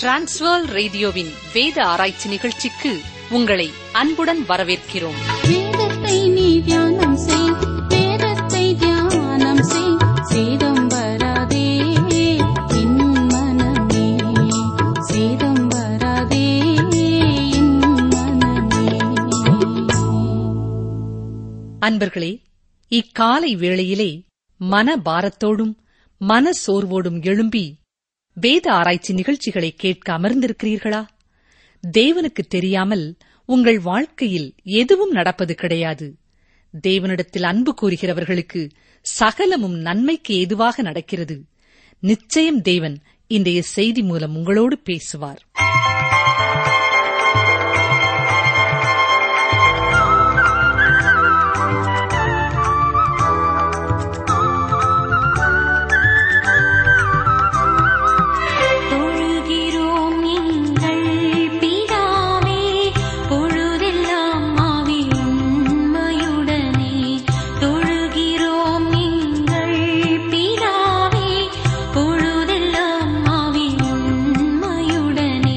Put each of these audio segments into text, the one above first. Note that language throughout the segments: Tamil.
டிரான்ஸ்வேர்ல்ட் ரேடியோவின் வேத ஆராய்ச்சி நிகழ்ச்சிக்கு உங்களை அன்புடன் வரவேற்கிறோம். வேதத்தை நீ தியானம் செய், வேதத்தை தியானம் செய், சேதம் வராதே என் மனமே, சேதம் வராதே என் மனமே. அன்பர்களே, இக்காலை வேளையிலே மனபாரத்தோடும் மன சோர்வோடும் எழும்பி வேத ஆராய்ச்சி நிகழ்ச்சிகளை கேட்க அமர்ந்திருக்கிறீர்களா? தேவனுக்கு தெரியாமல் உங்கள் வாழ்க்கையில் எதுவும் நடப்பது கிடையாது. தேவனிடத்தில் அன்பு கூறுகிறவர்களுக்கு சகலமும் நன்மைக்கு ஏதுவாக நடக்கிறது. நிச்சயம் தேவன் இன்றைய செய்தி மூலம் உங்களோடு பேசுவார். உன்மையுடனே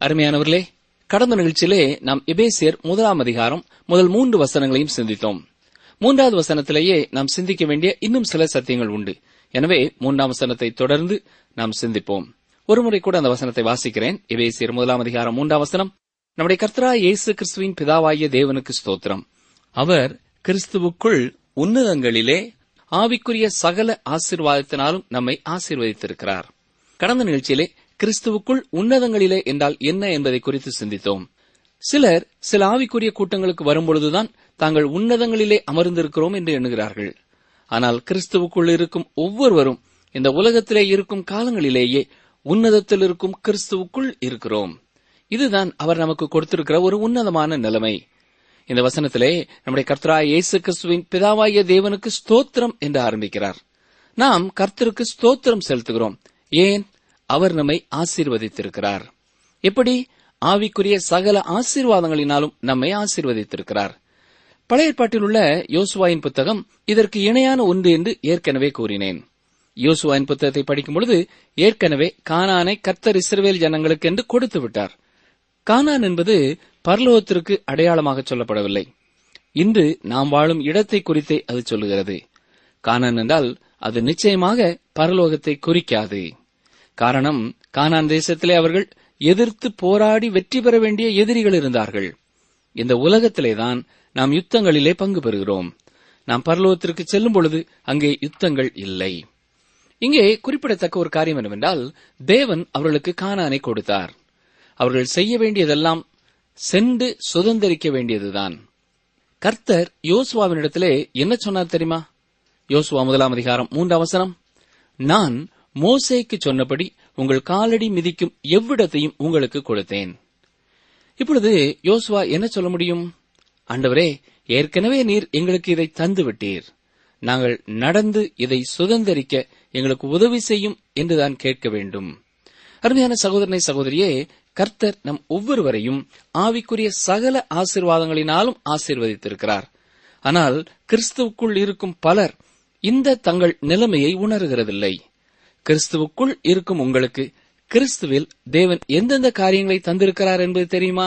அருமையானவர்களே, கடந்த நிகழ்ச்சியிலே நாம் எபேசியர் 1 அதிகாரம் முதல் 3 வசனங்களையும் சிந்தித்தோம். 3வது வசனத்திலேயே நாம் சிந்திக்க வேண்டிய இன்னும் சில சத்தியங்கள் உண்டு. எனவே 3ஆம் வசனத்தை தொடர்ந்து நாம் சிந்திப்போம். ஒருமுறை கூட அந்த வசனத்தை வாசிக்கிறேன். எபேசியர் 1 அதிகாரம் 3ஆம் வசனம். நம்முடைய கர்த்தராகிய இயேசு கிறிஸ்துவின் பிதாவாகிய தேவனுக்கு ஸ்தோத்திரம். அவர் கிறிஸ்துவுக்குள் உன்னதங்களிலே ஆவிக்குரிய சகல ஆசீர்வாதத்தினாலும் நம்மை ஆசீர்வதித்திருக்கிறார். கடந்த நிகழ்ச்சியிலே கிறிஸ்துவுக்குள் உன்னதங்களிலே என்றால் என்ன என்பதை குறித்து சிந்தித்தோம். சிலர் சில ஆவிக்குரிய கூட்டங்களுக்கு வரும்பொழுதுதான் தாங்கள் உன்னதங்களிலே அமர்ந்திருக்கிறோம் என்று எண்ணுகிறார்கள். ஆனால் கிறிஸ்துவுக்குள் இருக்கும் ஒவ்வொருவரும் இந்த உலகத்திலே இருக்கும் காலங்களிலேயே உன்னதத்தில் இருக்கும் கிறிஸ்துவுக்குள் இருக்கிறோம். இதுதான் அவர் நமக்கு கொடுத்திருக்கிற ஒரு உன்னதமான நிலைமை. இந்த வசனத்திலே நம்முடைய கர்த்தராகிய இயேசு கிறிஸ்துவின் பிதாவாகிய தேவனுக்கு ஸ்தோத்திரம் என்று ஆரம்பிக்கிறார். நாம் கர்த்தருக்கு ஸ்தோத்திரம் செலுத்துகிறோம். ஏன்? அவர் நம்மை ஆசீர்வதித்திருக்கிறார். எப்படி? ஆவிக்குரிய சகல ஆசீர்வாதங்களினாலும் நம்மை ஆசீர்வதித்திருக்கிறார். பழைய ஏற்பாட்டில் உள்ள யோசுவாவின் புத்தகம் இதற்கு இணையான ஒன்று என்று ஏற்கனவே கூறினேன். யோசுவாவின் புத்தகத்தை படிக்கும் பொழுது ஏற்கனவே கானானை கர்த்தர் இஸ்ரவேல் ஜனங்களுக்கு என்று கொடுத்து விட்டார். கானான் என்பது பரலோகத்திற்கு அடையாளமாக சொல்லப்படவில்லை. இன்று நாம் வாழும் இடத்தை குறித்தே அது சொல்லுகிறது. கானான் என்றால் அது நிச்சயமாக பரலோகத்தை குறிக்காது. காரணம், கானான் தேசத்திலே அவர்கள் எதிர்த்து போராடி வெற்றி பெற வேண்டிய எதிரிகள் இருந்தார்கள். இந்த உலகத்திலேதான் நாம் யுத்தங்களிலே பங்கு பெறுகிறோம். நாம் பரலோகத்திற்கு செல்லும் பொழுது அங்கே யுத்தங்கள் இல்லை. இங்கே குறிப்பிடத்தக்க ஒரு காரியம் என்னவென்றால், தேவன் அவர்களுக்கு கானானை கொடுத்தார். அவர்கள் செய்ய வேண்டியதெல்லாம் சென்று சுதந்தரிக்க வேண்டியதுதான். கர்த்தர் யோசுவாவினிடத்திலே என்ன சொன்னார் தெரியுமா? யோசுவா 1 அதிகாரம் 3ஆம் வசனம். நான் மோசேக்கு சொன்னபடி உங்கள் காலடி மிதிக்கும் எவ்விடத்தையும் உங்களுக்கு கொடுத்தேன். இப்பொழுது யோசுவா என்ன சொல்ல முடியும்? ஆண்டவரே, ஏற்கனவே நீர் எங்களுக்கு இதை தந்து விட்டீர். நாங்கள் நடந்து இதை சுதந்தரிக்க எங்களுக்கு உதவி செய்யும் என்றுதான் கேட்க வேண்டும். அருமையான சகோதரனை, சகோதரியே, கர்த்தர் நம் ஒவ்வொருவரையும் ஆவிக்குரிய சகல ஆசீர்வாதங்களினாலும் ஆசீர்வதித்திருக்கிறார். ஆனால் கிறிஸ்துவுக்குள் இருக்கும் பலர் இந்த தங்கள் நிலைமையை உணர்கிறதில்லை. கிறிஸ்துவுக்குள் இருக்கும் உங்களுக்கு கிறிஸ்துவில் தேவன் எந்தெந்த காரியங்களை தந்திருக்கிறார் என்பது தெரியுமா?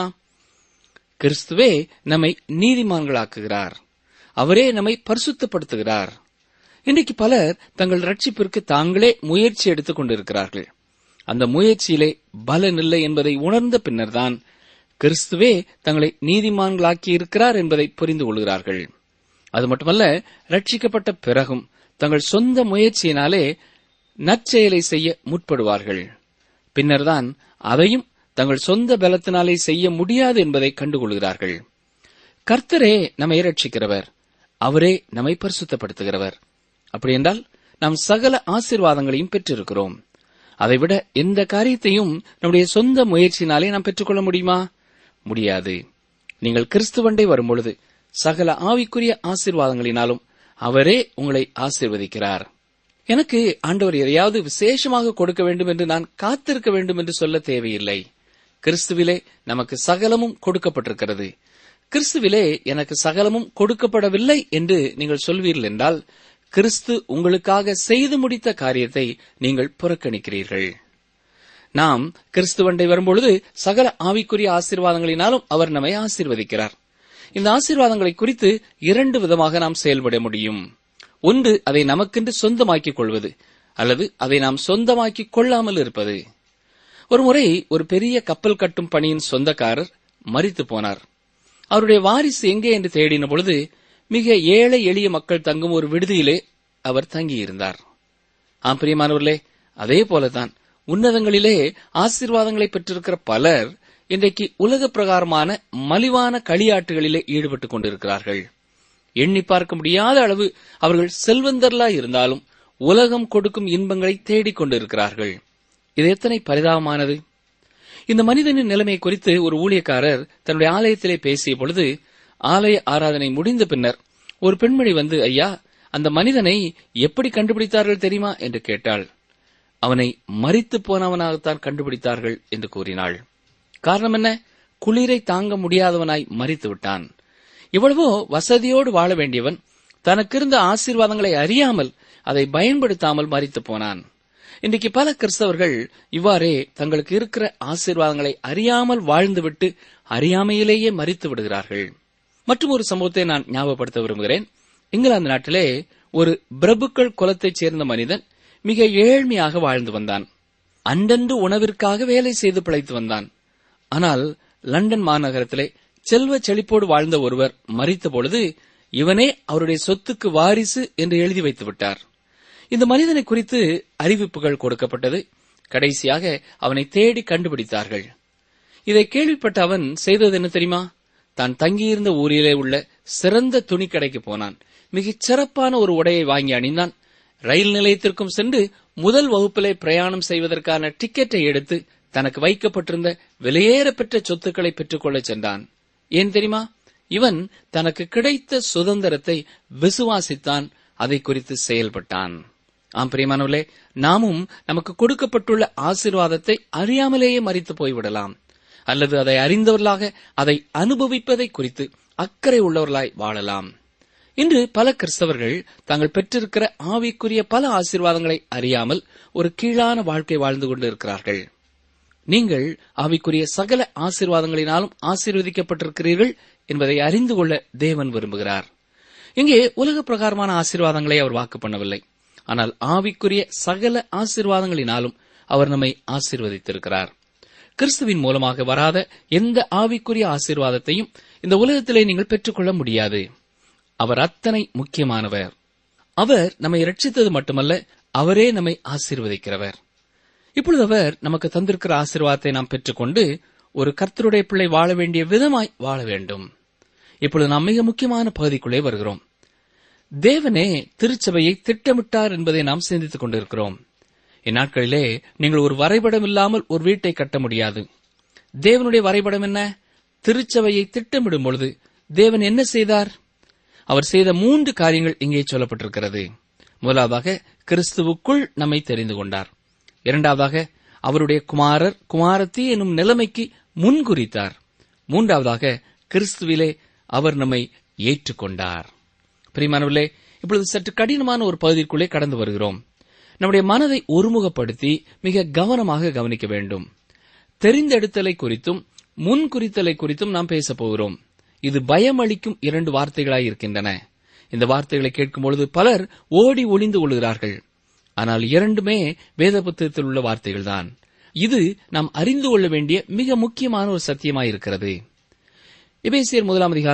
கிறிஸ்துவே நம்மை நீதிமான்களாக்குகிறார். அவரே நம்மை பரிசுத்தப்படுத்துகிறார். இன்றைக்கு பலர் தங்கள் ரட்சிப்பிற்கு தாங்களே முயற்சி எடுத்துக் கொண்டிருக்கிறார்கள். அந்த முயற்சியிலே பலனில்லை என்பதை உணர்ந்த பின்னர்தான் கிறிஸ்துவே தங்களை நீதிமான்களாக்கி இருக்கிறார் என்பதை புரிந்து கொள்கிறார்கள். அது மட்டுமல்ல, ரட்சிக்கப்பட்ட பிறகும் தங்கள் சொந்த முயற்சியினாலே நற்செயலை செய்ய முற்படுவார்கள். பின்னர்தான் அதையும் தங்கள் சொந்த பலத்தினாலே செய்ய முடியாது என்பதை கண்டுகொள்கிறார்கள். கர்த்தரே நம்மை ரட்சிக்கிறவர். அவரே நம்மை பரிசுத்தப்படுத்துகிறவர். அப்படியென்றால் நாம் சகல ஆசீர்வாதங்களையும் பெற்றிருக்கிறோம். அதைவிட எந்த காரியத்தையும் நம்முடைய சொந்த முயற்சியினாலே நாம் பெற்றுக்கொள்ள முடியுமா? முடியாது. நீங்கள் கிறிஸ்துவண்டை வரும்பொழுது சகல ஆவிக்குரிய ஆசீர்வாதங்களினாலும் அவரே உங்களை ஆசீர்வதிக்கிறார். எனக்கு ஆண்டவர் எதையாவது விசேஷமாக கொடுக்க வேண்டும் என்று நான் காத்திருக்க வேண்டும் என்று சொல்ல தேவையில்லை. கிறிஸ்துவிலே நமக்கு சகலமும் கொடுக்கப்பட்டிருக்கிறது. கிறிஸ்துவிலே எனக்கு சகலமும் கொடுக்கப்படவில்லை என்று நீங்கள் சொல்வீர்கள் என்றால், கிறிஸ்து உங்களுக்காக செய்து முடித்த காரியத்தை நீங்கள் புறக்கணிக்கிறீர்கள். நாம் கிறிஸ்துவண்டை வரும்பொழுது சகல ஆவிக்குரிய ஆசீர்வாதங்களினாலும் அவர் நம்மை ஆசீர்வதிக்கிறார். இந்த ஆசீர்வாதங்களை குறித்து 2 விதமாக நாம் செயல்பட முடியும். ஒன்று, அதை நமக்கென்று சொந்தமாக்கிக் கொள்வது, அல்லது அதை நாம் சொந்தமாக்கிக் கொள்ளாமல் இருப்பது. ஒருமுறை ஒரு பெரிய கப்பல் கட்டும் பணியின் சொந்தக்காரர் மரித்து போனார். அவருடைய வாரிசு எங்கே என்று தேடின பொழுது மிக ஏழை எளிய மக்கள் தங்கும் ஒரு விடுதியிலே அவர் தங்கியிருந்தார். பிரியமானவர்களே, அதே போலதான் உன்னதங்களிலே ஆசீர்வாதங்களை பெற்றிருக்கிற பலர் இன்றைக்கு உலக பிரகாரமான மலிவான களியாட்டுகளிலே ஈடுபட்டுக் கொண்டிருக்கிறார்கள். எண்ணி பார்க்க முடியாத அளவு அவர்கள் செல்வந்தர்களாய் இருந்தாலும் உலகம் கொடுக்கும் இன்பங்களை தேடிக் கொண்டிருக்கிறார்கள். இது எத்தனை பரிதாபமானது! இந்த மனிதனின் நிலைமை குறித்து ஒரு ஊழியக்காரர் தன்னுடைய ஆலயத்திலே பேசிய பொழுது, ஆலய ஆராதனை முடிந்த பின்னர் ஒரு பெண்மணி வந்து, ஐயா, அந்த மனிதனை எப்படி கண்டுபிடித்தார்கள் தெரியுமா என்று கேட்டாள். அவனை மரித்து போனவனாகத்தான் கண்டுபிடித்தார்கள் என்று கூறினாள். காரணம் என்ன? குளிரை தாங்க முடியாதவனாய் மரித்து விட்டான். இவ்வளவோ வசதியோடு வாழ வேண்டியவன் தனக்கிருந்த ஆசீர்வாதங்களை அறியாமல் அதை பயன்படுத்தாமல் மரித்து போனான். இன்றைக்கு பல கிறிஸ்தவர்கள் இவ்வாறே தங்களுக்கு இருக்கிற ஆசீர்வாதங்களை அறியாமல் வாழ்ந்துவிட்டு அறியாமையிலேயே மரித்து விடுகிறார்கள். மற்றும் ஒரு சம்பவத்தை நான் ஞாபகப்படுத்த விரும்புகிறேன். இங்கிலாந்து நாட்டிலே ஒரு பிரபுக்கள் குலத்தைச் சேர்ந்த மனிதன் மிக ஏழ்மையாக வாழ்ந்து வந்தான். அன்றன்று உணவிற்காக வேலை செய்து பிழைத்து வந்தான். ஆனால் லண்டன் மாநகரத்திலே செல்வ செழிப்போடு வாழ்ந்த ஒருவர் மரித்த பொழுது இவனே அவருடைய சொத்துக்கு வாரிசு என்று எழுதி வைத்து விட்டார். இந்த மனிதனை குறித்து அறிவிப்புகள் கொடுக்கப்பட்டது. கடைசியாக அவனை தேடி கண்டுபிடித்தார்கள். இதை கேள்விப்பட்ட அவன் செய்தது என்ன தெரியுமா? தான் தங்கியிருந்த ஊரிலே உள்ள சிறந்த துணிக்கடைக்கு போனான். மிகச் சிறப்பான ஒரு உடையை வாங்கி அணிந்தான். ரயில் நிலையத்திற்கும் சென்று முதல் வகுப்பிலே பிரயாணம் செய்வதற்கான டிக்கெட்டை எடுத்து தனக்கு வைக்கப்பட்டிருந்த விலையேற பெற்ற சொத்துக்களை பெற்றுக்கொள்ளச் சென்றான். ஏன் தெரியுமா? இவன் தனக்கு கிடைத்த சுதந்திரத்தை விசுவாசித்தான், அதை குறித்து செயல்பட்டான். ஆம் பிரியமானவர்களே, நாமும் நமக்கு கொடுக்கப்பட்டுள்ள ஆசீர்வாதத்தை அறியாமலேயே மரித்து போய்விடலாம். அல்லது அதை அறிந்தவர்களாக அதை அனுபவிப்பதை குறித்து அக்கறை உள்ளவர்களாய் வாழலாம். இன்று பல கிறிஸ்தவர்கள் தாங்கள் பெற்றிருக்கிற ஆவிக்குரிய பல ஆசீர்வாதங்களை அறியாமல் ஒரு கீழான வாழ்க்கை வாழ்ந்து கொண்டிருக்கிறார்கள். நீங்கள் ஆவிக்குரிய சகல ஆசீர்வாதங்களினாலும் ஆசீர்வதிக்கப்பட்டிருக்கிறீர்கள் என்பதை அறிந்து கொள்ள தேவன் விரும்புகிறார். இங்கே உலக பிரகாரமான ஆசீர்வாதங்களை அவர் வாக்கு பண்ணவில்லை. ஆனால் ஆவிக்குரிய சகல ஆசீர்வாதங்களினாலும் அவர் நம்மை ஆசீர்வதித்திருக்கிறார். கிறிஸ்துவின் மூலமாக வராத எந்த ஆவிக்குரிய ஆசீர்வாதத்தையும் இந்த உலகத்திலே நீங்கள் பெற்றுக்கொள்ள முடியாது. அவர் அத்தனை முக்கியமானவர். அவர் நம்மை ரட்சித்தது மட்டுமல்ல, அவரே நம்மை ஆசீர்வதிக்கிறவர். இப்பொழுது அவர் நமக்கு தந்திருக்கிற ஆசீர்வாதத்தை நாம் பெற்றுக்கொண்டு ஒரு கர்த்தருடைய பிள்ளை வாழ வேண்டிய விதமாய் வாழ வேண்டும். இப்பொழுது நாம் மிக முக்கியமான பகுதிக்குள்ளே வருகிறோம். தேவனே திருச்சபையை திட்டமிட்டார் என்பதை நாம் சிந்தித்துக் கொண்டிருக்கிறோம். இந்நாட்களிலே நீங்கள் ஒரு வரைபடம் இல்லாமல் ஒரு வீட்டை கட்ட முடியாது. தேவனுடைய வரைபடம் என்ன? திருச்சபையை திட்டமிடும் பொழுது தேவன் என்ன செய்தார்? அவர் செய்த 3 காரியங்கள் இங்கே சொல்லப்பட்டிருக்கிறது. முதலாவதாக, கிறிஸ்துவுக்குள் நம்மை தெரிந்து கொண்டார். இரண்டாவதாக, அவருடைய குமாரர் குமாரத்தி என்னும் நிலைமைக்கு முன்குறித்தார். மூன்றாவதாக, கிறிஸ்துவிலே அவர் நம்மை ஏற்றுக்கொண்டார். பிரியமானவர்களே, இப்பொழுது சற்று கடினமான ஒரு பகுதிக்குள்ளே கடந்து வருகிறோம். நம்முடைய மனதை ஒருமுகப்படுத்தி மிக கவனமாக கவனிக்க வேண்டும். தெரிந்தெடுத்தலை குறித்தும் முன்குறித்தலை குறித்தும் நாம் பேசப் போகிறோம். இது பயமளிக்கும் 2 வார்த்தைகளாய் இருக்கின்றன. இந்த வார்த்தைகளை கேட்கும் பொழுது பலர் ஓடி ஒளிந்து கொள்கிறார்கள். ஆனால் இரண்டுமே வேத புத்தகத்தில் உள்ள வார்த்தைகள்தான். இது நாம் அறிந்து கொள்ள வேண்டிய மிக முக்கியமான ஒரு சத்தியமாயிருக்கிறது. எபேசியர்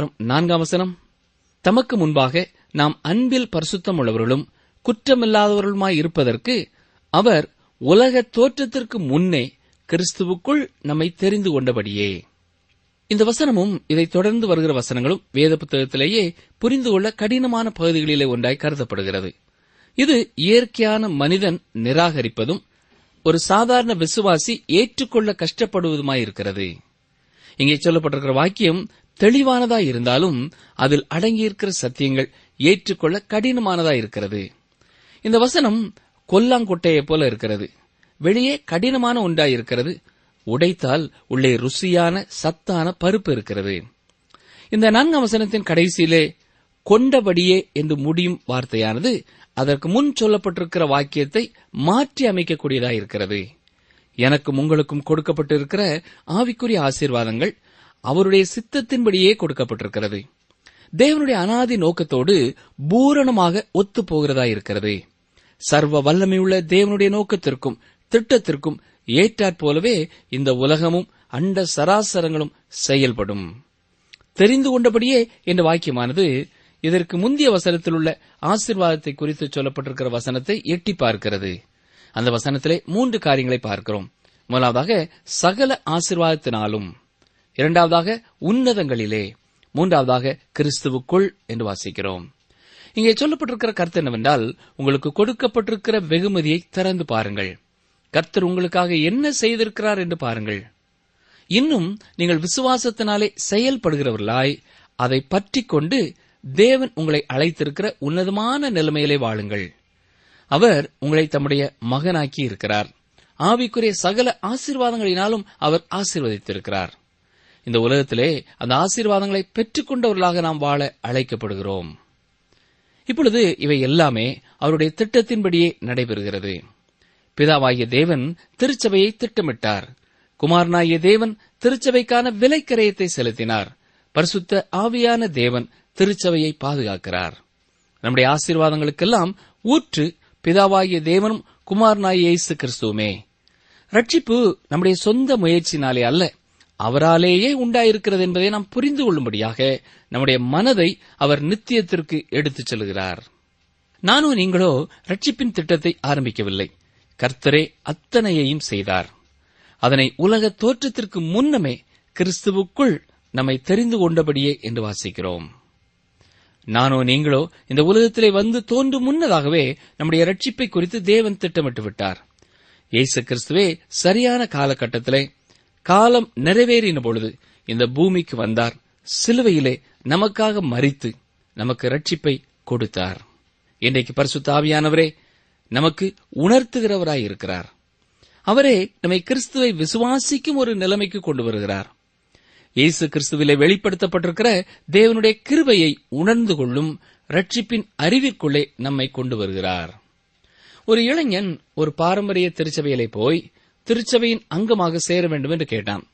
1:4 தமக்கு முன்பாக நாம் அன்பில் பரிசுத்தம் உள்ளவர்களும் குற்றமில்லாதவர்களுமாய் இருப்பதற்கு அவர் உலக தோற்றத்திற்கு முன்னே கிறிஸ்துவுக்குள் நம்மை தெரிந்து கொண்டபடியே. இந்த வசனமும் இதை தொடர்ந்து வருகிற வசனங்களும் வேத புத்தகத்திலேயே புரிந்து கொள்ள கடினமான பகுதிகளிலே ஒன்றாய் கருதப்படுகிறது. இது இயற்கையான மனிதன் நிராகரிப்பதும் ஒரு சாதாரண விசுவாசி ஏற்றுக்கொள்ள கஷ்டப்படுவதுமாயிருக்கிறது. இங்கே சொல்லப்பட்டிருக்கிற வாக்கியம் தெளிவானதாய் இருந்தாலும் அதில் அடங்கியிருக்கிற சத்தியங்கள் ஏற்றுக்கொள்ள கடினமானதாயிருக்கிறது. இந்த வசனம் கொல்லாங்கொட்டையைப் போல இருக்கிறது. வெளியே கடினமான ஒன்றாயிருக்கிறது, உடைத்தால் உள்ளே ருசியான சத்தான பருப்பு இருக்கிறது. இந்த 4 வசனத்தின் கடைசியிலே கொண்டபடியே என்று முடியும் வார்த்தையானது அதற்கு முன் சொல்லப்பட்டிருக்கிற வாக்கியத்தை மாற்றி அமைக்கக்கூடியதாயிருக்கிறது. எனக்கும் உங்களுக்கும் கொடுக்கப்பட்டிருக்கிற ஆவிக்குரிய ஆசீர்வாதங்கள் அவருடைய சித்தத்தின்படியே கொடுக்கப்பட்டிருக்கிறது. தேவனுடைய அனாதி நோக்கத்தோடு பூரணமாக ஒத்துப் போகிறதாயிருக்கிறது. சர்வ வல்லமையுள்ள தேவனுடைய நோக்கத்திற்கும் திட்டத்திற்கும் ஏற்றாற்போலவே இந்த உலகமும் அண்ட சராசரங்களும் செயல்படும். தெரிந்து கொண்டபடியே என்ற வாக்கியமானது இதற்கு முந்தைய வசனத்தில் உள்ள ஆசீர்வாதத்தை குறித்து சொல்லப்பட்டிருக்கிற வசனத்தை எட்டி பார்க்கிறது. அந்த வசனத்திலே 3 காரியங்களை பார்க்கிறோம். முதலாவதாக சகல ஆசீர்வாதத்தினாலும், இரண்டாவதாக உன்னதங்களிலே, மூன்றாவதாக கிறிஸ்துவுக்குள் என்று வாசிக்கிறோம். இங்கே சொல்லப்பட்டிருக்கிற கருத்து என்னவென்றால், உங்களுக்கு கொடுக்கப்பட்டிருக்கிற வெகுமதியை திறந்து பாருங்கள். கர்த்தர் உங்களுக்காக என்ன செய்திருக்கிறார் என்று பாருங்கள். இன்னும் நீங்கள் விசுவாசத்தினாலே செயல்படுகிறவர்களாய் அதை பற்றிக் கொண்டு தேவன் உங்களை அழைத்திருக்கிற உன்னதமான நிலைமையிலே வாழுங்கள். அவர் உங்களை தம்முடைய மகனாக்கி இருக்கிறார். ஆவிக்குரிய சகல ஆசீர்வாதங்களினாலும் அவர் ஆசீர்வதித்திருக்கிறார். இந்த உலகத்திலே அந்த ஆசீர்வாதங்களை பெற்றுக்கொண்டவர்களாக நாம் வாழ அழைக்கப்படுகிறோம். இப்பொழுது இவை எல்லாமே அவருடைய திட்டத்தின்படியே நடைபெறுகிறது. பிதாவாகிய தேவன் திருச்சபையை திட்டமிட்டார். குமாரனாகிய தேவன் திருச்சபைக்கான விலைக்கரையத்தை செலுத்தினார். பரிசுத்த ஆவியான தேவன் திருச்சபையை பாதுகாக்கிறார். நம்முடைய ஆசீர்வாதங்களுக்கெல்லாம் ஊற்று பிதாவாகிய தேவனும் குமாரனாகிய இயேசு கிறிஸ்துவுமே. ரட்சிப்பு நம்முடைய சொந்த முயற்சினாலே அல்ல, அவராலேயே உண்டாயிருக்கிறது என்பதை நாம் புரிந்து கொள்ளும்படியாக நம்முடைய மனதை அவர் நித்தியத்திற்கு எடுத்துச் செல்கிறார். நானும் நீங்களோ ரட்சிப்பின் திட்டத்தை ஆரம்பிக்கவில்லை. கர்த்தரே அத்தனையையும் செய்தார். அதனை உலக தோற்றத்திற்கு முன்னமே கிறிஸ்துவுக்குள் நம்மை தெரிந்து கொண்டபடியே என்று வாசிக்கிறோம். நானோ நீங்களோ இந்த உலகத்திலே வந்து தோன்றும் முன்னதாகவே நம்முடைய ரட்சிப்பை குறித்து தேவன் திட்டமிட்டு விட்டார். இயேசு கிறிஸ்துவே சரியான காலகட்டத்திலே காலம் நிறைவேறின பொழுது இந்த பூமிக்கு வந்தார். சிலுவையிலே நமக்காக மரித்து நமக்கு ரட்சிப்பை கொடுத்தார். இன்றைக்கு பரிசுத்த ஆவியானவரே நமக்கு உணர்த்துகிறவராயிருக்கிறார். அவரே நம்மை கிறிஸ்துவை விசுவாசிக்கும் ஒரு நிலைமைக்கு கொண்டு வருகிறார். இயேசு கிறிஸ்துவிலே வெளிப்படுத்தப்பட்டிருக்கிற தேவனுடைய கிருபையை உணர்ந்து கொள்ளும் ரட்சிப்பின் அறிவிற்குள்ளே நம்மை கொண்டு வருகிறார். ஒரு இளைஞன் ஒரு பாரம்பரிய திருச்சபையிலே போய் திருச்சபையின் அங்கமாக சேர வேண்டும் என்று கேட்டான்.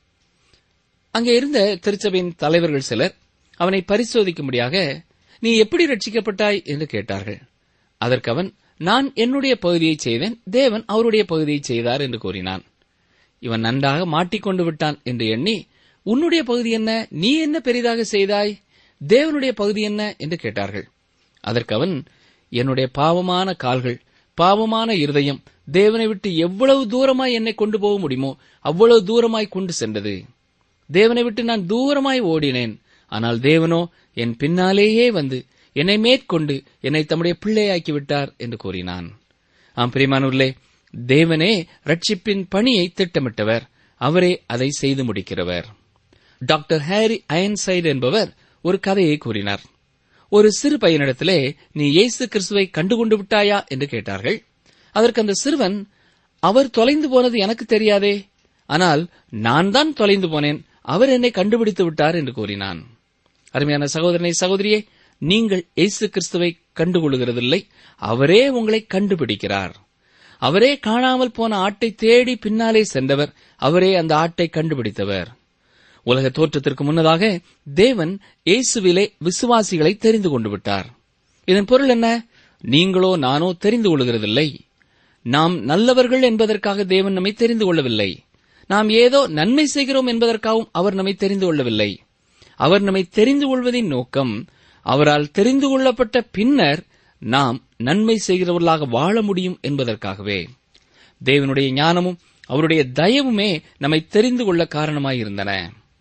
அங்கே இருந்த திருச்சபையின் தலைவர்கள் சிலர் அவனை பரிசோதிக்கும்படியாக, நீ எப்படி ரட்சிக்கப்பட்டாய் என்று கேட்டார்கள். அதற்கு அவன், நான் என்னுடைய பகுதியை செய்தேன், தேவன் அவருடைய பகுதியை செய்தார் என்று கூறினான். இவன் நன்றாக மாட்டிக்கொண்டு விட்டான் என்று எண்ணி, உன்னுடைய பகுதி என்ன, நீ என்ன பெரிதாக செய்தாய், தேவனுடைய பகுதி என்ன என்று கேட்டார்கள். அதற்கு அவன், என்னுடைய பாவமான கால்கள், பாவமான இருதயம் தேவனை விட்டு எவ்வளவு தூரமாய் என்னை கொண்டு போக முடியுமோ அவ்வளவு தூரமாய் கொண்டு சென்றது. தேவனை விட்டு நான் தூரமாய் ஓடினேன். ஆனால் தேவனோ என் பின்னாலேயே வந்து என்னை மேற்கொண்டு என்னை தம்முடைய பிள்ளையாக்கிவிட்டார் என்று கூறினான். ஆம் பிரியமானவர்களே, தேவனே ரட்சிப்பின் பணியை திட்டமிட்டவர். அவரே அதை செய்து முடிக்கிறவர். டாக்டர் ஹாரி அயன்சைடு என்பவர் ஒரு கதையை கூறினார். ஒரு சிறு பையனிடத்திலே, நீ இயேசு கிறிஸ்துவை கண்டுகொண்டு விட்டாயா என்று கேட்டார்கள். அதற்கு அந்த சிறுவன், அவர் தொலைந்து போனது எனக்கு தெரியாதே, ஆனால் நான் தான் தொலைந்து போனேன், அவர் என்னை கண்டுபிடித்து விட்டார் என்று கூறினான். அருமையான சகோதரனை, சகோதரியே, நீங்கள் இயேசு கிறிஸ்துவை கண்டுகொள்கிறதில்லை, அவரே உங்களை கண்டுபிடிக்கிறார். அவரே காணாமல் போன ஆட்டை தேடி பின்னாலே சென்றவர். அவரே அந்த ஆட்டை கண்டுபிடித்தவர். உலக தோற்றத்திற்கு முன்னதாக தேவன் இயேசுவிலே விசுவாசிகளை தெரிந்து கொண்டு விட்டார். இதன் பொருள் என்ன? நீங்களோ நானோ தெரிந்து கொள்கிறதில்லை. நாம் நல்லவர்கள் என்பதற்காக தேவன் நம்மை தெரிந்து கொள்ளவில்லை. நாம் ஏதோ நன்மை செய்கிறோம் என்பதற்காகவும் அவர் நம்மை தெரிந்து கொள்ளவில்லை. அவர் நம்மை தெரிந்து கொள்வதின் நோக்கம், அவரால் தெரிந்து கொள்ளப்பட்ட பின்னர் நாம் நன்மை செய்கிறவர்களாக வாழ முடியும் என்பதற்காகவே. தேவனுடைய ஞானமும் அவருடைய தயவுமே நம்மை தெரிந்து கொள்ள காரணமாயிருந்தன.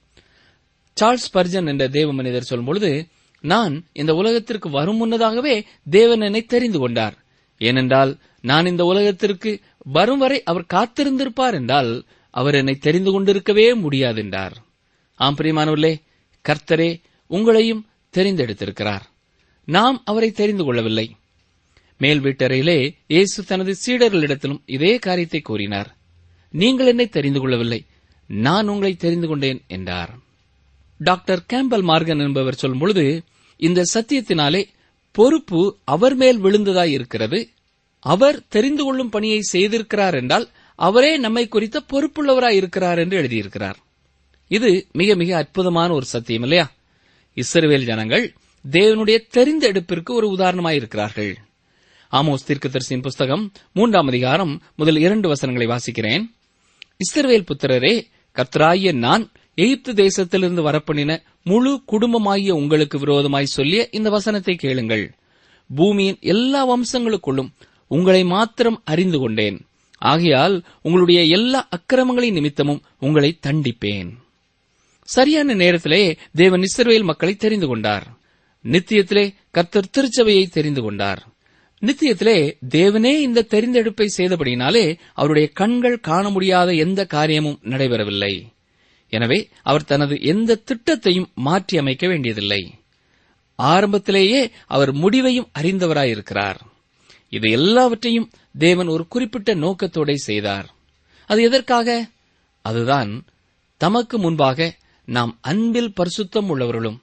சார்ல்ஸ் ஸ்பர்ஜன் என்ற தேவ மனிதர் சொல்லும்பொழுது, நான் இந்த உலகத்திற்கு வரும் முன்னதாகவே தேவன் என்னை தெரிந்து கொண்டார். ஏனென்றால் நான் இந்த உலகத்திற்கு வரும் வரை அவர் காத்திருந்திருப்பார் என்றால் அவர் என்னை தெரிந்து கொண்டிருக்கவே முடியாது என்றார். ஆம் பிரியமானவர்களே, கர்த்தரே உங்களையும் தெரிந்தெடுத்திருக்கிறார். நாம் அவரை தெரிந்து கொள்ளவில்லை. மேல் வீட்டறையிலே இயேசு தனது சீடர்களிடத்திலும் இதே காரியத்தை கூறினார். நீங்கள் என்னை தெரிந்து கொள்ளவில்லை, நான் உங்களை தெரிந்து கொண்டேன் என்றார். டாக்டர் கேம்பல் மார்கன் என்பவர் சொல்லும் பொழுது, இந்த சத்தியத்தினாலே பொறுப்பு அவர் மேல் விழுந்ததாய் இருக்கிறது. அவர் தெரிந்து கொள்ளும் பணியை செய்திருக்கிறார் என்றால் அவரே நம்மை குறித்த பொறுப்புள்ளவராய் இருக்கிறார் என்று எழுதியிருக்கிறார். இது மிக மிக அற்புதமான ஒரு சத்தியம் இல்லையா? இஸ்ரவேல் ஜனங்கள் தேவனுடைய தெரிந்தெடுப்பிற்கு ஒரு உதாரணமாயிருக்கிறார்கள். ஆமோஸ் தீர்க்கதரிசியின் புஸ்தகம் 3ஆம் அதிகாரம் முதல் 2 வசனங்களை வாசிக்கிறேன். இஸ்ரவேல் புத்திரரே, கர்த்தராகிய நான் எகிப்து தேசத்திலிருந்து வரப்பண்ணின முழு குடும்பமாகிய உங்களுக்கு விரோதமாய் சொல்லிய இந்த வசனத்தை கேளுங்கள். பூமியின் எல்லா வம்சங்களுக்குள்ளும் உங்களை மாத்திரம் அறிந்து கொண்டேன். ஆகையால் உங்களுடைய எல்லா அக்கிரமங்களின் நிமித்தமும் உங்களை தண்டிப்பேன். சரியான நேரத்திலே தேவன் இஸ்ரவேல் மக்களை தெரிந்து கொண்டார். நித்தியத்திலே கர்த்தர் திருச்சபையை தெரிந்து கொண்டார். நித்தியத்திலே தேவனே இந்த தெரிந்தெடுப்பை செய்தபடியினாலே அவருடைய கண்கள் காண முடியாத எந்த காரியமும் நடைபெறவில்லை. எனவே அவர் தனது எந்த திட்டத்தையும் மாற்றி அமைக்க வேண்டியதில்லை. ஆரம்பத்திலேயே அவர் முடிவையும் அறிந்தவராயிருக்கிறார். இது எல்லாவற்றையும் தேவன் ஒரு குறிப்பிட்ட நோக்கத்தோடு செய்தார். அது எதற்காக? அதுதான் தமக்கு முன்பாக நாம் அன்பில் பரிசுத்தம் உள்ளவர்களும்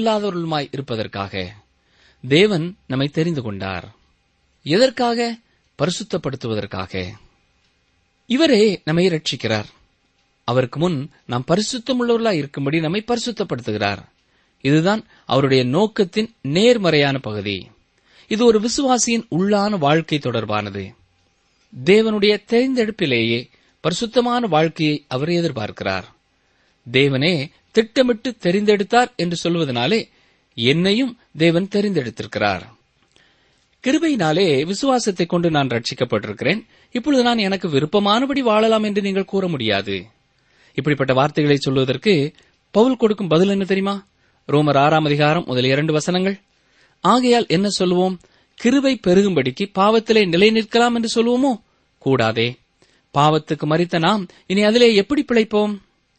குற்றமில்லாதவர்களுமாய் இருப்பதற்காக. தேவன் நம்மை தெரிந்து கொண்டார். எதற்காக? பரிசுத்தப்படுத்துவதற்காக. இவரே நம்மை ரட்சிக்கிறார். அவருக்கு முன் நாம் பரிசுத்தமுள்ளவர்களாய் இருக்கும்படி நம்மை பரிசுத்தப்படுத்துகிறார். இதுதான் அவருடைய நோக்கத்தின் நேர்மறையான பகுதி. இது ஒரு விசுவாசியின் உள்ளான வாழ்க்கை தொடர்பானது. தேவனுடைய தெரிந்தெடுப்பிலேயே பரிசுத்தமான வாழ்க்கையை அவர் எதிர்பார்க்கிறார். தேவனே திட்டமிட்டு தெரிந்தெடுத்தார் என்று சொல்வதனாலே என்னையும் தேவன் தெரிந்தெடுத்திருக்கிறார். கிருபையினாலே விசுவாசத்தை கொண்டு நான் ரட்சிக்கப்பட்டிருக்கிறேன், இப்பொழுது நான் எனக்கு விருப்பமானபடி வாழலாம் என்று நீங்கள் கூற முடியாது. இப்படிப்பட்ட வார்த்தைகளை சொல்வதற்கு பவுல் கொடுக்கும் பதில் என்ன தெரியுமா? ரோமர் 6 அதிகாரம் முதல் 2 வசனங்கள். ஆகையால் என்ன சொல்லுவோம்? கிருபை பெருகும்படிக்கு பாவத்திலே நிலை நிற்கலாம் என்று சொல்லுவோமோ? கூடாதே. பாவத்துக்கு மரித்த நாம் இனி அதிலே எப்படி பிழைப்போம்?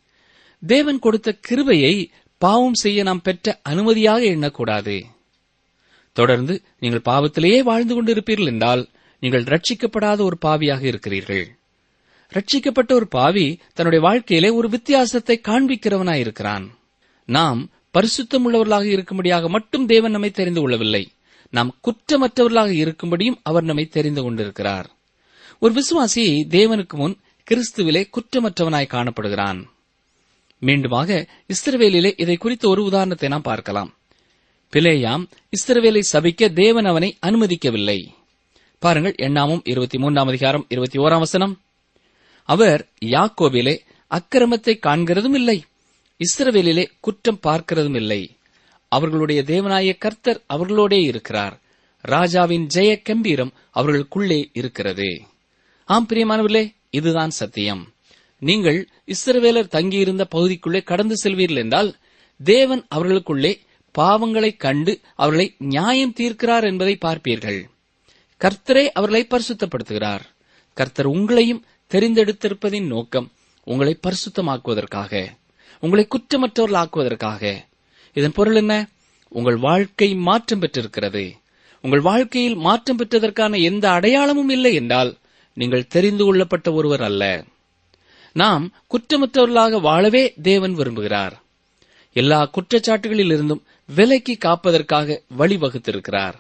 தேவன் கொடுத்த கிருபையை பாவம் செய்ய நாம் பெற்ற அனுமதியாக எண்ணக்கூடாது. தொடர்ந்து நீங்கள் பாவத்திலேயே வாழ்ந்து கொண்டிருப்பீர்கள் என்றால் நீங்கள் ரட்சிக்கப்படாத ஒரு பாவியாக இருக்கிறீர்கள். ரட்சிக்கப்பட்ட ஒரு பாவி தன்னுடைய வாழ்க்கையிலே ஒரு வித்தியாசத்தை காண்பிக்கிறவனாயிருக்கிறான். நாம் பரிசுத்தமுள்ளவர்களாக இருக்கும்படியாக மட்டும் தேவன் நம்மை தெரிந்து கொள்ளவில்லை, நாம் குற்றமற்றவர்களாக இருக்கும்படியும் அவர் நம்மை தெரிந்து கொண்டிருக்கிறார். ஒரு விசுவாசி தேவனுக்கு முன் கிறிஸ்துவிலே குற்றமற்றவனாய் காணப்படுகிறான். மீண்டுமாக இஸ்ரவேலிலே இதை குறித்த ஒரு உதாரணத்தை நாம் பார்க்கலாம். பிலேயாம் இஸ்ரவேலை சபிக்க தேவன் அவனை அனுமதிக்கவில்லை. பாருங்கள், எண்ணாமம் 23 அதிகாரம் 21 வசனம். அவர் யாக்கோபிலே அக்கிரமத்தை காண்கிறதும் இல்லை, இஸ்ரவேலிலே குற்றம் பார்க்கிறதும் இல்லை. அவர்களுடைய தேவனாய கர்த்தர் அவர்களோடே இருக்கிறார். ராஜாவின் ஜெய கம்பீரம் அவர்களுக்குள்ளே இருக்கிறது. ஆம் பிரியமானவர்களே, இதுதான் சத்தியம். நீங்கள் இஸ்ரவேலர் தங்கியிருந்த பகுதிக்குள்ளே கடந்து செல்வீர்கள் என்றால் தேவன் அவர்களுக்குள்ளே பாவங்களை கண்டு அவர்களை நியாயம் தீர்க்கிறார் என்பதை பார்ப்பீர்கள். கர்த்தரே அவர்களை பரிசுத்தப்படுத்துகிறார். கர்த்தர் உங்களையும் தெரிந்தெடுத்திருப்பதின் நோக்கம் உங்களை பரிசுத்தமாக்குவதற்காக, உங்களை குற்றமற்றவர்களாக்குவதற்காக. இதன் பொருள் என்ன? உங்கள் வாழ்க்கை மாற்றம் பெற்றிருக்கிறது. உங்கள் வாழ்க்கையில் மாற்றம் பெற்றதற்கான எந்த அடையாளமும் இல்லை என்றால் நீங்கள் தெரிந்து கொள்ளப்பட்ட ஒருவர் அல்ல. நாம் குற்றமற்றவர்களாக வாழவே தேவன் விரும்புகிறார். எல்லா குற்றச்சாட்டுகளில் இருந்தும் விலக்கி காப்பதற்காக வழிவகுத்திருக்கிறார்.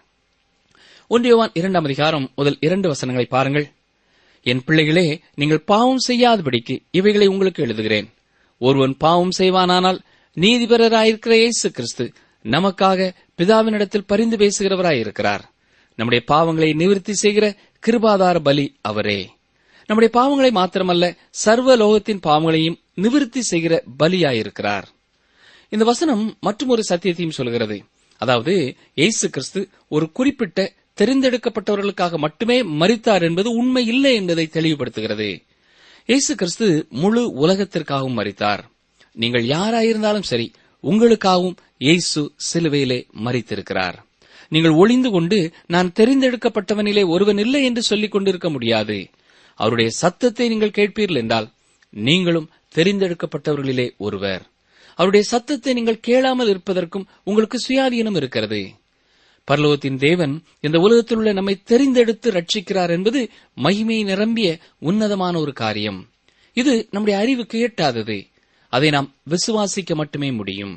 1 யோவான் 2 அதிகாரம் முதல் 2 வசனங்களை பாருங்கள். என் பிள்ளைகளே, நீங்கள் பாவம் செய்யாதபடிக்கு இவைகளை உங்களுக்கு எழுதுகிறேன். ஒருவன் பாவம் செய்வானானால் நீதிபரராயிருக்கிற இயேசு கிறிஸ்து நமக்காக பிதாவினிடத்தில் பரிந்து பேசுகிறவராயிருக்கிறார். நம்முடைய பாவங்களை நிவர்த்தி செய்கிற கிருபாதார பலி அவரே. நம்முடைய பாவங்களை மாத்திரமல்ல, சர்வ லோகத்தின் பாவங்களையும் நிவர்த்தி செய்கிற பலியாயிருக்கிறார். இந்த வசனம் மற்றும் ஒரு சத்தியத்தையும் சொல்கிறது. அதாவது, இயேசு கிறிஸ்து ஒரு குறிப்பிட்ட தெரிந்தெடுக்கப்பட்டவர்களுக்காக மட்டுமே மரித்தார் என்பது உண்மை இல்லை என்பதை தெளிவுபடுத்துகிறது. இயேசு கிறிஸ்து முழு உலகத்திற்காகவும் மரித்தார். நீங்கள் யாராயிருந்தாலும் சரி, உங்களுக்காகவும் இயேசு சிலுவையிலே மரித்திருக்கிறார். நீங்கள் ஒளிந்து கொண்டு நான் தெரிந்தெடுக்கப்பட்டவனிலே ஒருவன் இல்லை என்று சொல்லிக் கொண்டிருக்க முடியாது. அவருடைய சத்தத்தை நீங்கள் கேட்பீர்கள் என்றால் நீங்களும் தெரிந்தெடுக்கப்பட்டவர்களிலே ஒருவர். அவருடைய சத்தத்தை நீங்கள் கேளாமல் இருப்பதற்கும் உங்களுக்கு சுயாதீனம் இருக்கிறது. பரலோகத்தின் தேவன் இந்த உலகத்தில் உள்ள நம்மை தெரிந்தெடுத்து ரட்சிக்கிறார் என்பது மகிமை நிரம்பிய உன்னதமான ஒரு காரியம். இது நம்முடைய அறிவுக்கு எட்டாதது. அதை நாம் விசுவாசிக்க மட்டுமே முடியும்.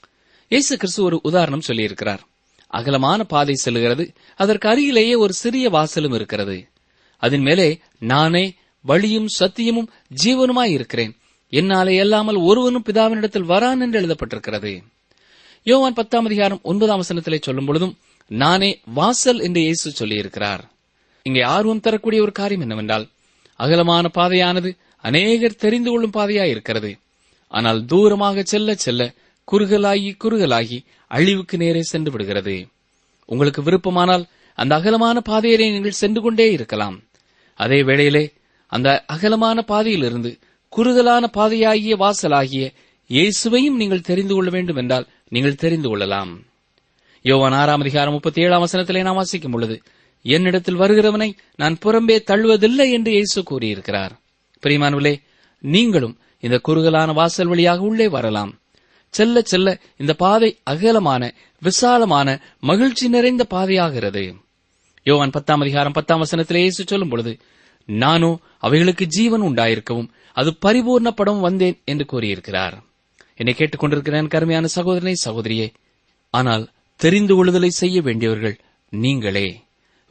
இயேசு கிறிஸ்து ஒரு உதாரணம் சொல்லியிருக்கிறார். அகலமான பாதை செல்கிறது, அதற்கு அருகிலேயே ஒரு சிறிய வாசலும் இருக்கிறது. அதன் மேலே நானே வழியும் சத்தியமும் ஜீவனுமாய் இருக்கிறேன், என்னாலே அல்லாமல் ஒருவனும் பிதாவினிடத்தில் வரான் என்று எழுதப்பட்டிருக்கிறது. யோவான் 10 அதிகாரம் 9 வசனத்திலே சொல்லும் பொழுதும் நானே வாசல் என்று இயேசு சொல்லியிருக்கிறார். இங்கே ஆர்வம் தரக்கூடிய ஒரு காரியம் என்னவென்றால், அகலமான பாதையானது அநேகர் தெரிந்து கொள்ளும் பாதையாயிருக்கிறது. ஆனால் தூரமாக செல்ல செல்ல குறுகலாகி அழிவுக்கு நேரே சென்று விடுகிறது. உங்களுக்கு விருப்பமானால் அந்த அகலமான பாதையிலே நீங்கள் சென்று கொண்டே இருக்கலாம். அதே வேளையிலே அந்த அகலமான பாதையிலிருந்து குறுகலான பாதையாகிய வாசலாகிய இயேசுவையும் நீங்கள் தெரிந்து கொள்ள வேண்டும் என்றால் நீங்கள் தெரிந்து கொள்ளலாம். யோவான் 6 அதிகாரம் 37 வசனத்திலே நாம் வாசிக்கும் பொழுது, என்னிடத்தில் வருகிறவனை நான் புறம்பே தள்ளுவதில்லை என்று இயேசு கூறியிருக்கிறார். பிரியமானவர்களே, நீங்களும் இந்த குறுகலான வாசல் வழியாக உள்ளே வரலாம். செல்ல செல்ல இந்த பாதை அகலமான, விசாலமான, மகிழ்ச்சி நிறைந்த பாதையாகிறது. யோவான் 10 அதிகாரம் 10 வசனத்திலே இயேசு சொல்லும் பொழுது, நானோ அவைகளுக்கு ஜீவன் உண்டாயிருக்கவும் அது பரிபூர்ணப்படவும் வந்தேன் என்று கூறியிருக்கிறார். என்னை கேட்டுக்கொண்டிருக்கிறேன் கருமையான சகோதரனை, சகோதரியே. ஆனால் தெரிந்து கொள்ளுதலை செய்ய வேண்டியவர்கள் நீங்களே.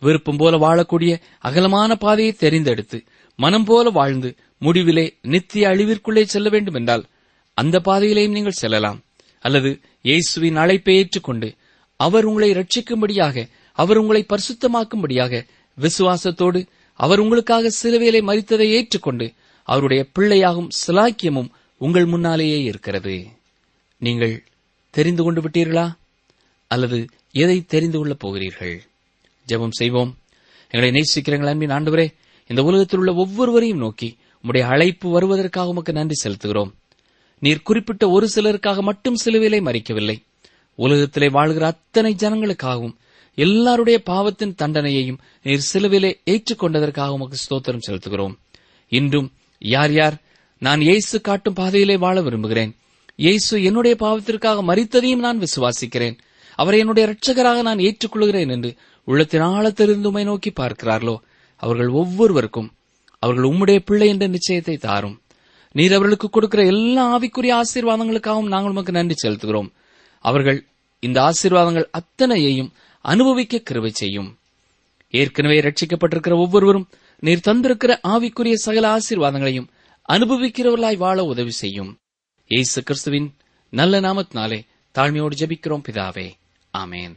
விருப்பம் போல வாழக்கூடிய அகலமான பாதையை தெரிந்தெடுத்து மனம் போல வாழ்ந்து முடிவிலே நித்திய அழிவிற்குள்ளே செல்ல வேண்டும் என்றால் அந்த பாதையிலேயும் நீங்கள் செல்லலாம். அல்லது இயேசுவின் அழைப்பை ஏற்றுக்கொண்டு அவர் உங்களை ரட்சிக்கும்படியாக, அவர் உங்களை பரிசுத்தமாக்கும்படியாக விசுவாசத்தோடு அவர் உங்களுக்காக சிலுவையிலே மரித்ததை ஏற்றுக்கொண்டு அவருடைய பிள்ளையாகும் சிலாக்கியமும் உங்கள் முன்னாலேயே இருக்கிறது. நீங்கள் தெரிந்து கொண்டு விட்டீர்களா? அல்லது எதை தெரிந்து கொள்ளப் போகிறீர்கள்? ஜெபம் செய்வோம். எங்களை நேசிக்கிறீர்கள் அன்பின் ஆண்டவரே, இந்த உலகத்தில் உள்ள ஒவ்வொருவரையும் நோக்கி உம்முடைய அழைப்பு வருவதற்காக உமக்கு நன்றி செலுத்துகிறோம். நீர் குறிப்பிட்ட ஒரு சிலருக்காக மட்டும் சிலுவையிலே மரிக்கவில்லை, உலகத்திலே வாழ்கிற அத்தனை ஜனங்களுக்காகவும் எல்லாருடைய பாவத்தின் தண்டனையையும் நீர் சிலுவையிலே ஏற்றுக்கொண்டதற்காக உமக்கு ஸ்தோத்திரம் செலுத்துகிறோம். இன்றும் யார் யார் நான் இயேசு காட்டும் பாதையிலே வாழ விரும்புகிறேன், இயேசு என்னுடைய பாவத்திற்காக மரித்ததையும் நான் விசுவாசிக்கிறேன், அவரை என்னுடைய இரட்சகராக நான் ஏற்றுக்கொள்கிறேன் என்று உள்ளத்தின் ஆழத்திலிருந்து உம்மை நோக்கி பார்க்கிறார்களோ, அவர்கள் ஒவ்வொருவருக்கும் அவர்கள் உம்முடைய பிள்ளை என்ற நிச்சயத்தை தாரும். நீர் அவர்களுக்கு கொடுக்கிற எல்லா ஆவிக்குரிய ஆசீர்வாதங்களுக்காகவும் நாங்கள் உமக்கு நன்றி செலுத்துகிறோம். அவர்கள் இந்த ஆசீர்வாதங்கள் அத்தனையையும் அனுபவிக்க கிருபை செய்யும். ஏற்கனவே ரட்சிக்கப்பட்டிருக்கிற ஒவ்வொருவரும் நீர் தந்திருக்கிற ஆவிக்குரிய சகல ஆசீர்வாதங்களையும் அனுபவிக்கிறவர்களாய் வாழ உதவி செய்யும். இயேசு கிறிஸ்துவின் நல்ல நாமத்தினாலே தாழ்மையோடு ஜெபிக்கிறோம் பிதாவே, ஆமென்.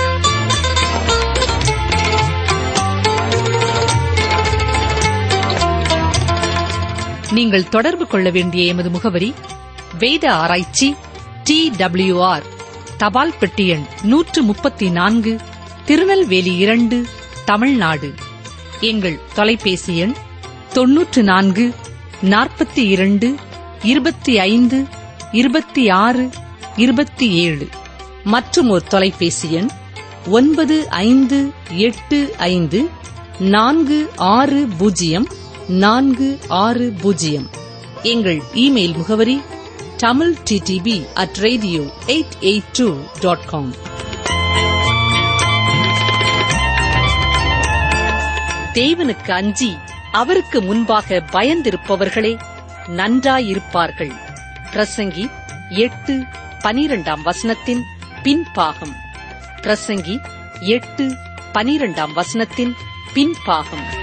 நீங்கள் தொடர்பு கொள்ள வேண்டிய எமது முகவரி: வேத ஆராய்ச்சி TWR, தபால் பெட்டி எண் 134, திருநெல்வேலி 2, தமிழ்நாடு. எங்கள் தொலைபேசி எண் 94 42 25 26 27. மற்றும் ஒரு தொலைபேசி எண் 9585 460 460. எங்கள் இமெயில் முகவரி tamilttb@radio882.com. தேவனுக்கு அஞ்சி அவருக்கு முன்பாக பயந்திருப்பவர்களே நன்றாயிருப்பார்கள். பிரசங்கி 8:12 பின்பாகம். பிரசங்கி 8:12 பின்பாகம்.